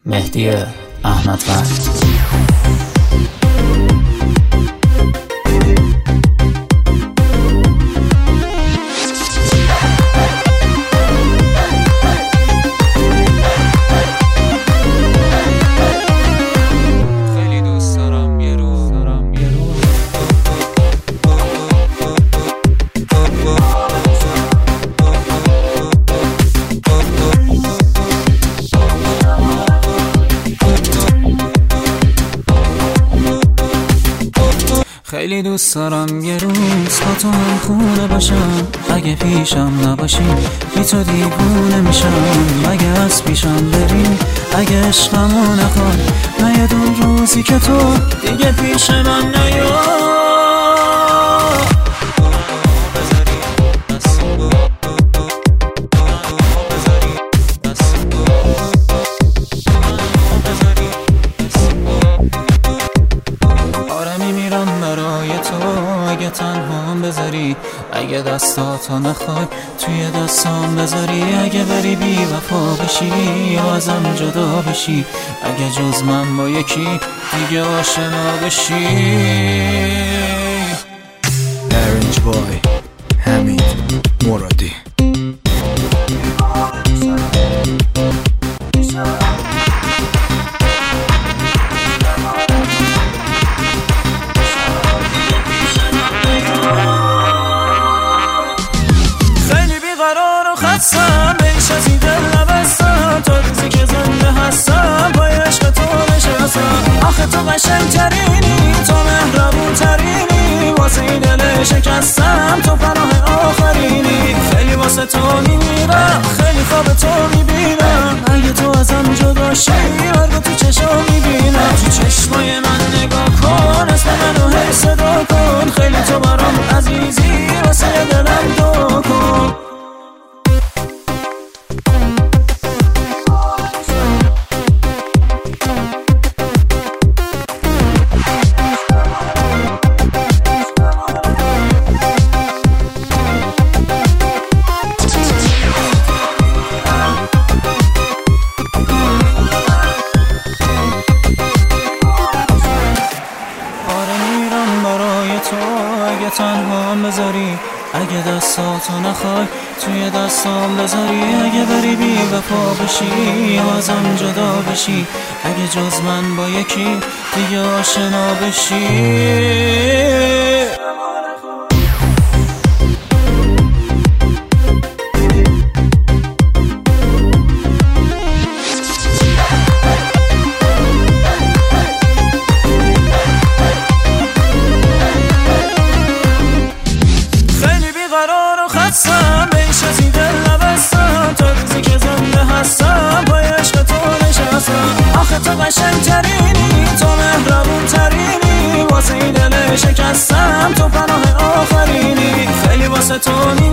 مهدی احمدوند. خیلی دوست دارم یه روز با تو هم خونه باشم، اگه پیشم نباشی بی تو دیوونه میشم. اگه از پیشم بری، اگه عشقمو نخوای، نیادون روزی که تو دیگه پیش من نیا. اگه تنهام بذاری، اگه دستاتو نخوای توی دستام بذاری، اگه بری بی وفا بشی یا ازم جدا بشی، اگه جز من با یکی دیگه آشنا بشی. ارنج بای حمید مرادی. بیش از این دل نبستم تا روزی که زنده هستم، با عشق تو نشستم. آخه تو قشنگ ترینی، تو مهربون ترینی، واسه این دل شکستم تو پناه آخرینی. خیلی واسه تو میمیرم، خیلی خواب تو میبینم، اگه تو ازم جدا شی مرگو تو چشم میبینم. تو چشمای من نگاه کن، اسم منو هی صدا کن، خیلی تو برام عزیزی، واسه دلم دعا کن. اگه تنهام بذاری، اگه دستاتو نخوای توی دستام بذاری، اگه بری بی وفا بشی یا ازم جدا بشی، اگه جز من با یکی دیگه آشنا بشی. بیش از این دل نبستم تا روزی که زنده هستم، با عشق تو نشستم. آخه تو قشنگ ترینی، تو مهربون ترینی، واسه این دل شکستم تو پناه آخرینی. خیلی واسه تو